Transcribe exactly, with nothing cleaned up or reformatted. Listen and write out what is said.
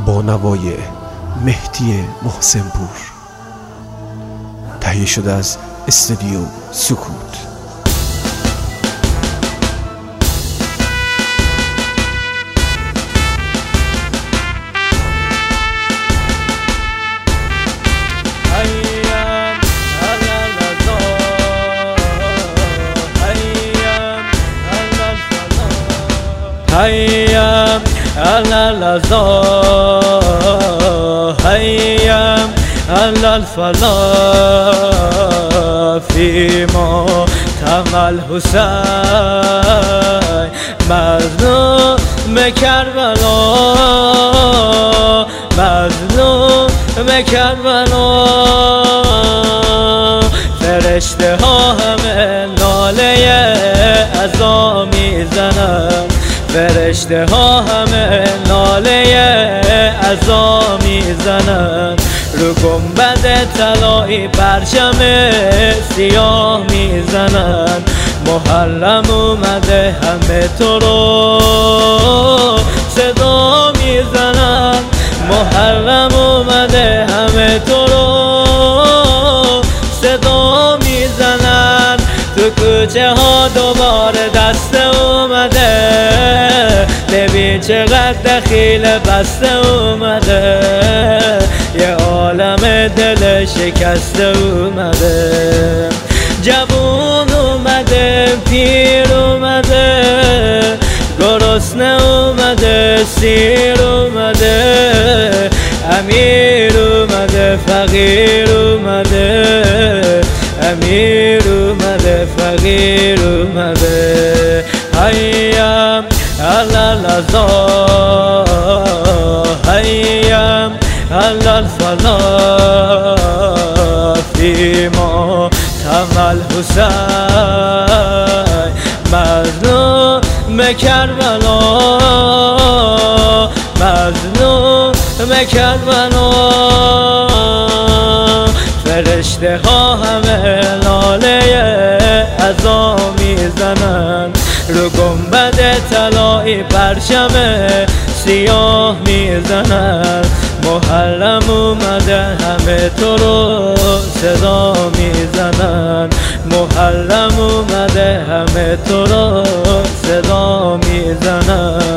با نوای مهدی محسن‌پور، تهیه شده از استودیو سکوت. هيا على العزاء، هيا على الفلاح في ماتم الحسين مظلوم کربلا، مظلوم کربلا. فرشته ها همه ناله عزا میزنن، فرشته ها همه ناله عزا میزنن. رو گنبد طلایی پرچم سیاه میزنن. محرم اومده همه تو رو صدا میزنن، محرم اومده همه تو رو صدا میزنن. تو کوچه ها دوباره دست اومده، ببین چقدر دخیل بسته اومده. یه عالم دل شکسته اومده. جوون اومده، پیر اومده، گرسنه اومده، سیر اومده، امیر اومده، فقیر اومده، امیر اومده، فقیر اومده. هيا على العزاء، هيا على الفلاح في ماتم الحسين مظلوم کربلا، مظلوم کربلا. فرشته ها همه ناله عزا میزنن. رو گنبد طلایی پرچم سیاه میزنن. محرم اومده همه تو رو صدا میزنن، محرم اومده همه تو رو صدا میزنن.